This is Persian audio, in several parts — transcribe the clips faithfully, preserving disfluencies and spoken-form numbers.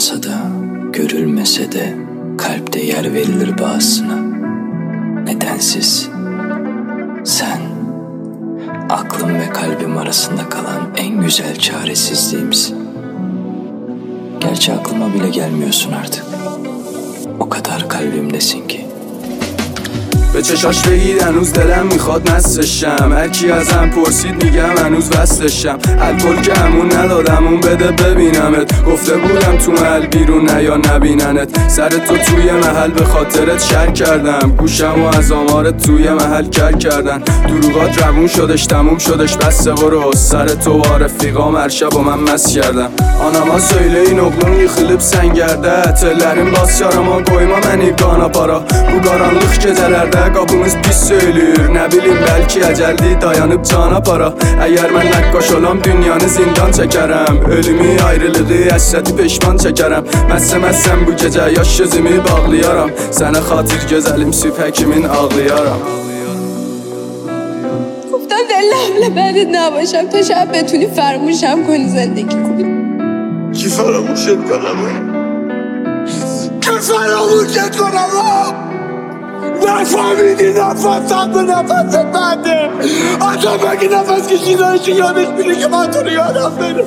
olmasa da, görülmese de kalpte yer verilir bazısına. Nedensiz. Sen, aklım ve kalbim arasında kalan en güzel çaresizliğimsin. Gerçi aklıma bile gelmiyorsun artık. O kadar kalbimdesin ki. به چشاش بگید هنوز دلم میخواد نستشم. هر کی ازم پرسید میگم هنوز وصلشم. الکل که همون ندادم اون بده ببینمت. گفته بودم تو محل بیرون نیا نبیننت. سر تو توی محل به خاطرت شر کردم. گوشم و از آمارت توی محل کر کردن. دروغات روون شدش تموم شدش بسته برو. سر تو و رفیقام هر شب و من مست kerdem. Anama söyleyin oğlum yıkılıp sen gerde. Tellerim bas yarama koyma beni kana para. Bu karanlık gecelerde qapımız pis söylür. Nə bilim bəlkə əcəldi dayanıb cana para. Əgər mən nəqqaş olam dünyanı zindan çəkərəm. Ölümü, ayrılığı, əsrəti peşman çəkərəm. Məsə məssəm bu gecə yaş gözümü bağlayaram. Sənə xatir gözəlim sübhə kimin ağlayaram. گفتم دلم بعدت نباشم تا شب بتونی فراموشم کنی زندگی کنی. کی فراموشت کنم؟ کی فراموشت کنم؟ نفهمیدی نفسم به نفس بنده. آدم اگه نفس کشیدنش یادش میره که من تو رو یادم بره.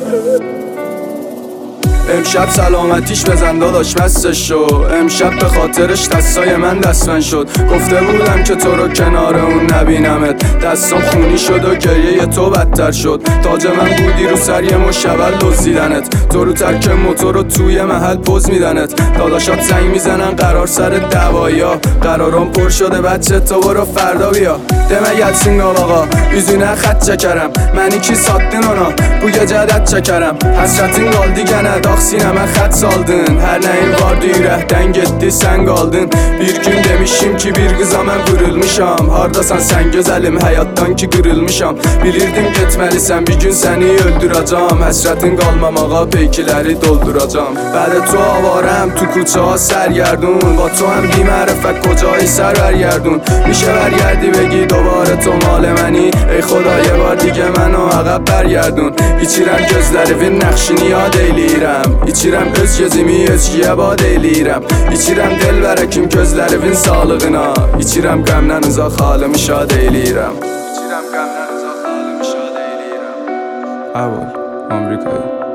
امشب سلامتیش بزن داداش مستش شو. امشب به خاطرش دستای من دستمن شد. گفته بودم که تو رو کنار اون نبینمت. دستام خونی شد و گریه تو بدتر شد. تاج من بودی رو سر یه مشول دزدیدنت. تو رو ترک موتور رو توی محل پوز میدنت. داداشات زنگ میزنن قرار سر دعوایا. قرارم پر شده بچه تو برو فردا bia. Demə gəlsin qalağa, üzünə xət çəkərəm. Məni ki satdın ona, bu gecə dət çəkərəm. Həsrətin qaldı gənə, dağ sinəmə xət saldın. Hər nəyin vardı ürəkdən getdi, sən qaldın. Bir gün demişim ki bir qıza mən vurulmuşam. Hardasan sən gözəlim, həyatdan ki qırılmışam. Bilirdim getməlisən, bir gün səni öldürəcəm. Həsrətin qalmamağa peykiləri dolduracam. Bədə تو آوارم تو کوچه ها سرگردون. با تو هم بی‌معرفت کجایی سر برگردون. میشه برگردی بگی دوباره تو مال منی. ای خدا یه بار دیگه منو عقب برگردون. İçirəm gözlərimin nəxşini yad eyləyirəm. İçirəm öz gözümü özgüyə bad eyləyirəm. İçirəm delbərə kim gözlərimin sağlığına. İçirəm qəmdən uzaq halımı şad eyləyirəm. İçirəm qəmdən uzaq halımı şad eyləyirəm. Avol, Amerika'yı